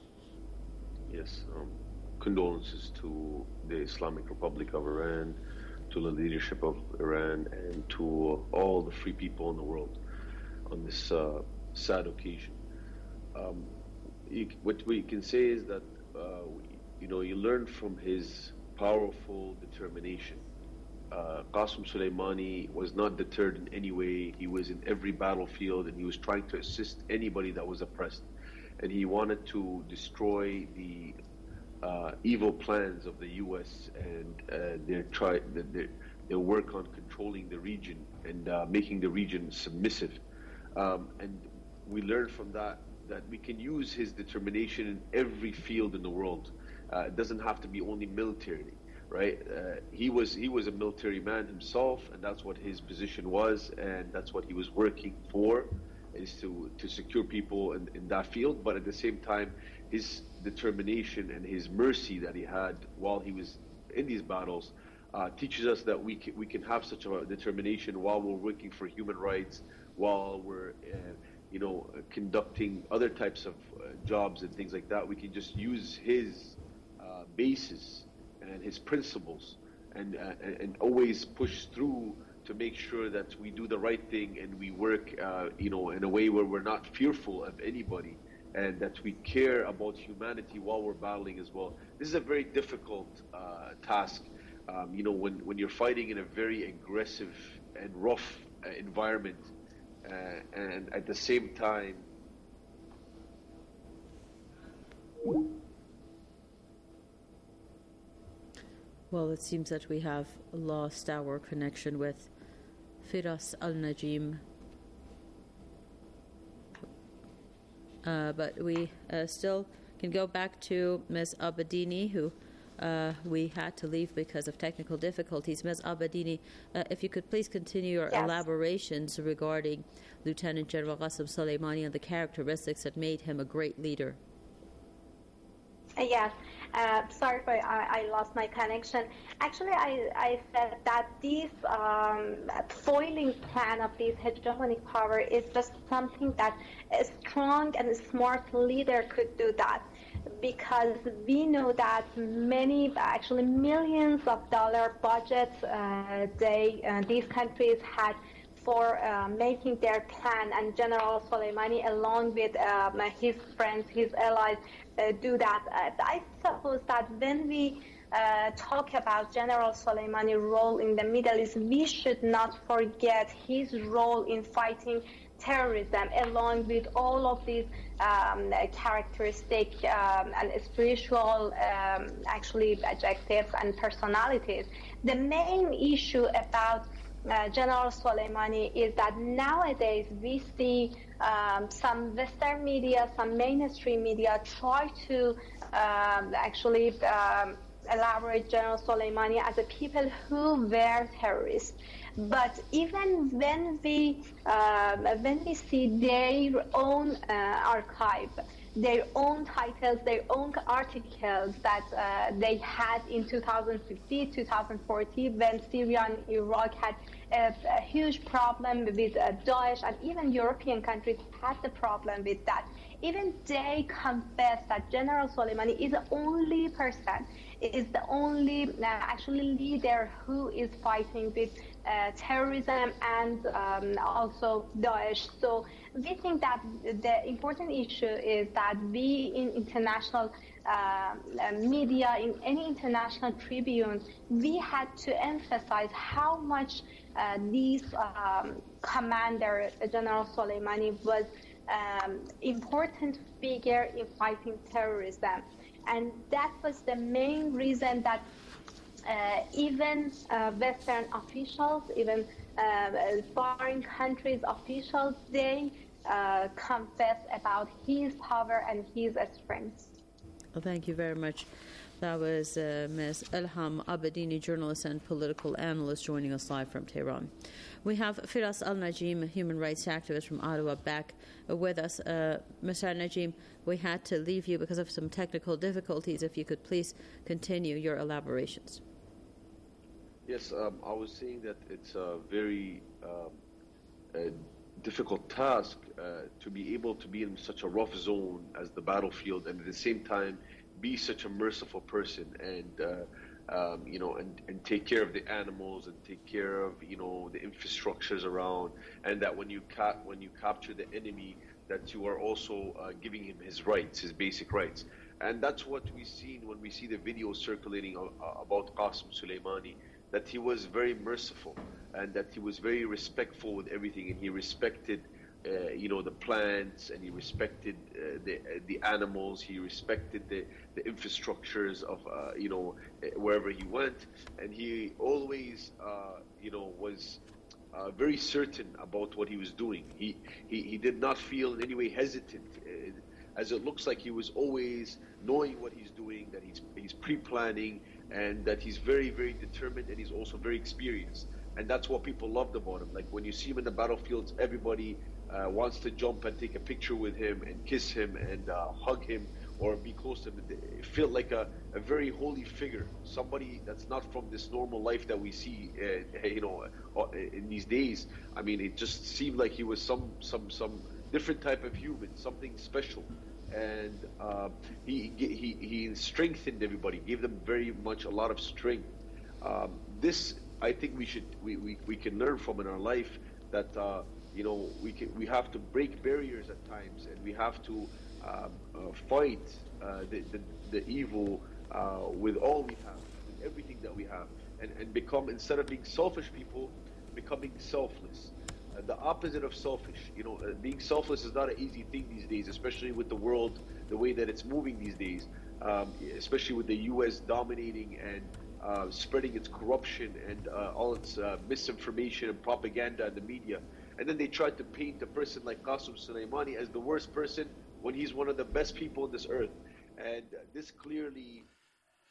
Yes, um, condolences to the Islamic Republic of Iran, to the leadership of Iran, and to all the free people in the world on this uh, sad occasion. Um, you, what we can say is that, uh, you know, you learn from his powerful determination. Uh, Qasem Soleimani was not deterred in any way. He was in every battlefield, and he was trying to assist anybody that was oppressed. And he wanted to destroy the uh, evil plans of the U S and uh, their, try, their, their work on controlling the region and uh, making the region submissive. Um, and we learned from that that we can use his determination in every field in the world. Uh, it doesn't have to be only military, right? Uh, he was he was a military man himself, and that's what his position was, and that's what he was working for, is to, to secure people in, in that field. But at the same time, his determination and his mercy that he had while he was in these battles uh, teaches us that we can, we can have such a determination while we're working for human rights, while we're uh, you know, conducting other types of uh, jobs and things like that. We can just use his uh, basis and his principles and, uh, and always push through to make sure that we do the right thing, and we work, uh, you know, in a way where we're not fearful of anybody, and that we care about humanity while we're battling as well. This is a very difficult uh, task, um, you know, when, when you're fighting in a very aggressive and rough uh, environment, uh, and at the same time, well, it seems that we have lost our connection with Firas Al-Najim. Uh, but we uh, still can go back to Miz Abedini, who Uh, we had to leave because of technical difficulties. Miz Abedini, uh, if you could please continue your Yes. elaborations regarding Lieutenant General Qasem Soleimani and the characteristics that made him a great leader. Uh, Yes, uh, sorry for I, I lost my connection. Actually, I, I said that this um, foiling plan of this hegemonic power is just something that a strong and smart leader could do that, because we know that many, actually millions of dollar budgets uh, they uh, these countries had for uh, making their plan, and General Soleimani, along with um, his friends, his allies, uh, do that. Uh, I suppose that when we uh, talk about General Soleimani's role in the Middle East, we should not forget his role in fighting terrorism, along with all of these um, characteristic um, and spiritual um, actually adjectives and personalities. The main issue about Uh, General Soleimani is that nowadays we see um, some Western media, some mainstream media try to um, actually um, elaborate General Soleimani as a people who were terrorists. But even when we um, when we see their own uh, archive, their own titles, their own articles that uh, they had in two thousand fifteen, two thousand fourteen, when Syria and Iraq had a, a huge problem with uh, Daesh, and even European countries had the problem with that. Even they confess that General Soleimani is the only person, is the only uh, actually leader who is fighting with uh, terrorism and um, also Daesh. So we think that the important issue is that we in international uh, media, in any international tribune, we had to emphasize how much uh, this um, commander, General Soleimani, was um, important figure in fighting terrorism. And that was the main reason that uh, even uh, Western officials, even uh, foreign countries officials, they uh, confess about his power and his strength. Well, thank you very much. That was uh, Miz Ilham Abedini, journalist and political analyst, joining us live from Tehran. We have Firas Al-Najim, a human rights activist from Ottawa, back uh, with us. Uh, Mister Najim, we had to leave you because of some technical difficulties. If you could please continue your elaborations. Yes, um, I was saying that it's a very um, a difficult task uh, to be able to be in such a rough zone as the battlefield, and at the same time be such a merciful person, and uh, um, you know, and, and take care of the animals and take care of, you know, the infrastructures around, and that when you ca- when you capture the enemy, that you are also uh, giving him his rights, his basic rights. And that's what we've seen when we see the video circulating uh, about Qasem Soleimani, that he was very merciful and that he was very respectful with everything, and he respected Uh, you know, the plants, and he respected uh, the uh, the animals. He respected the the infrastructures of uh, you know, wherever he went, and he always uh, you know, was uh, very certain about what he was doing. He he he did not feel in any way hesitant, uh, as it looks like he was always knowing what he's doing, that he's he's pre-planning, and that he's very very determined, and he's also very experienced. And that's what people loved about him. Like when you see him in the battlefields, everybody Uh, wants to jump and take a picture with him and kiss him and uh, hug him or be close to him. It felt like a, a very holy figure, somebody that's not from this normal life that we see, uh, you know, uh, in these days. I mean, it just seemed like he was some some some different type of human, something special. And uh, he, he he strengthened everybody, gave them very much a lot of strength. Um, this, I think, we should we, we, we can learn from in our life, that. Uh, You know, we can, we have to break barriers at times, and we have to um, uh, fight uh, the, the the evil uh, with all we have, with everything that we have, and, and become, instead of being selfish people, becoming selfless. Uh, the opposite of selfish. You know, uh, being selfless is not an easy thing these days, especially with the world, the way that it's moving these days, um, especially with the U S dominating and uh, spreading its corruption and uh, all its uh, misinformation and propaganda in the media. And then they tried to paint a person like Qasem Soleimani as the worst person when he's one of the best people on this earth. And uh, this clearly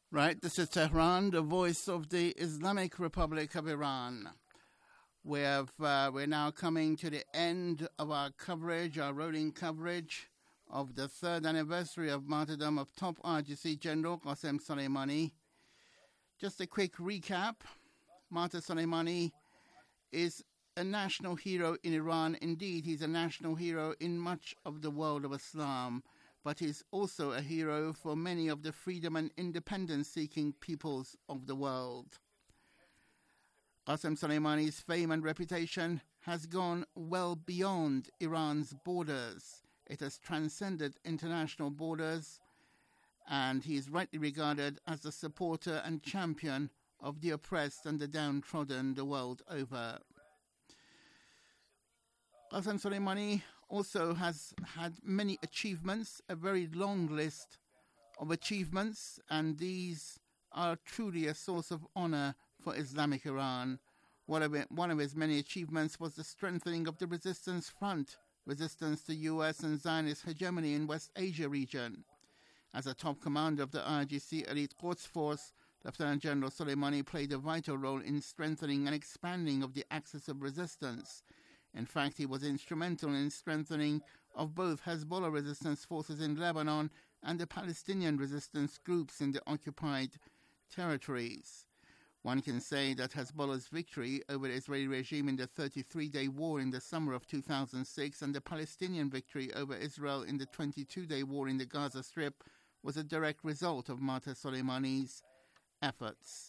Right, this is Tehran, the voice of the Islamic Republic of Iran. We have, uh, we're now coming to the end of our coverage, our rolling coverage of the third anniversary of martyrdom of top R G C General Qasem Soleimani. Just a quick recap. Martyr Soleimani is a national hero in Iran. Indeed, he's a national hero in much of the world of Islam, but he's also a hero for many of the freedom and independence-seeking peoples of the world. Qasem Soleimani's fame and reputation has gone well beyond Iran's borders. It has transcended international borders, and he is rightly regarded as the supporter and champion of the oppressed and the downtrodden the world over. Qasem Soleimani also has had many achievements, a very long list of achievements, and these are truly a source of honor for Islamic Iran. One of, it, one of his many achievements was the strengthening of the resistance front, resistance to U S and Zionist hegemony in West Asia region. As a top commander of the I R G C Elite Quds Force, Lieutenant General Soleimani played a vital role in strengthening and expanding of the axis of resistance. In fact, he was instrumental in strengthening of both Hezbollah resistance forces in Lebanon and the Palestinian resistance groups in the occupied territories. One can say that Hezbollah's victory over the Israeli regime in the thirty-three-day war in the summer of two thousand six and the Palestinian victory over Israel in the twenty-two-day war in the Gaza Strip was a direct result of Martyr Soleimani's efforts.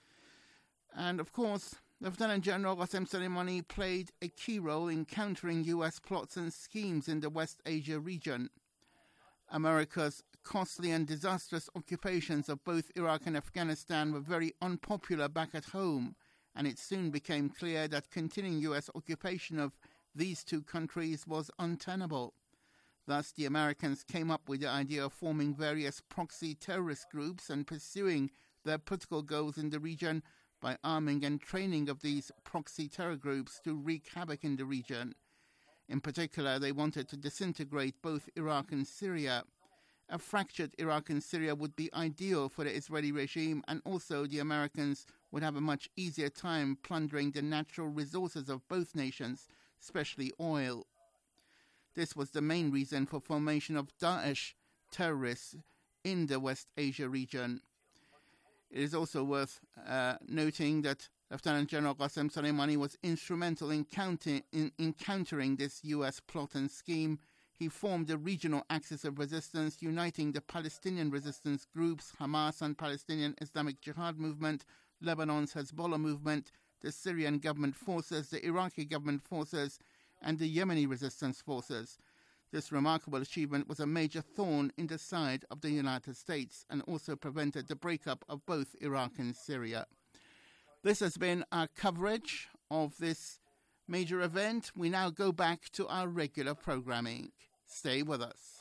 And of course, Lieutenant General Qasem Soleimani played a key role in countering U S plots and schemes in the West Asia region. America's costly and disastrous occupations of both Iraq and Afghanistan were very unpopular back at home, and it soon became clear that continuing U S occupation of these two countries was untenable. Thus, the Americans came up with the idea of forming various proxy terrorist groups and pursuing their political goals in the region by arming and training of these proxy terror groups to wreak havoc in the region. In particular, they wanted to disintegrate both Iraq and Syria. A fractured Iraq and Syria would be ideal for the Israeli regime, and also the Americans would have a much easier time plundering the natural resources of both nations, especially oil. This was the main reason for formation of Daesh terrorists in the West Asia region. It is also worth uh, noting that Lieutenant General Qasem Soleimani was instrumental in, counter- in, in countering this U S plot and scheme. He formed a regional axis of resistance, uniting the Palestinian resistance groups, Hamas and Palestinian Islamic Jihad movement, Lebanon's Hezbollah movement, the Syrian government forces, the Iraqi government forces, and the Yemeni resistance forces. This remarkable achievement was a major thorn in the side of the United States and also prevented the breakup of both Iraq and Syria. This has been our coverage of this major event. We now go back to our regular programming. Stay with us.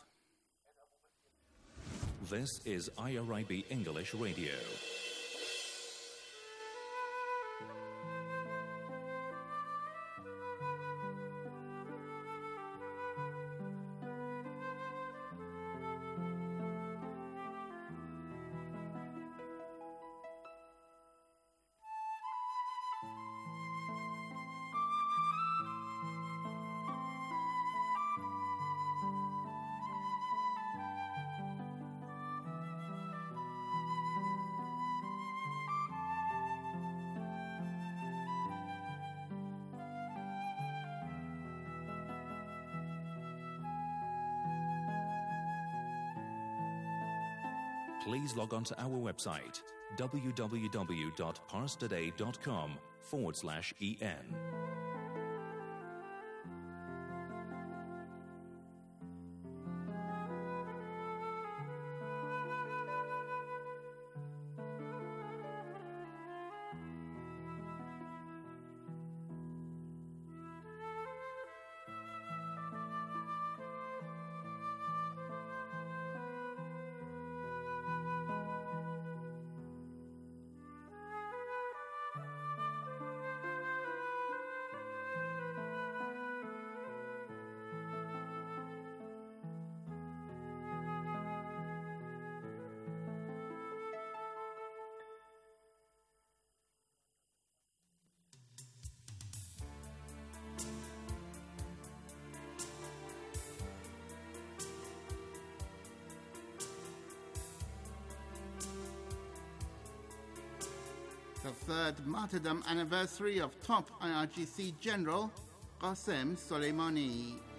This is I R I B English Radio. Please log on to our website, www.parstoday.com forward slash EN. the third martyrdom anniversary of top I R G C General Qasem Soleimani.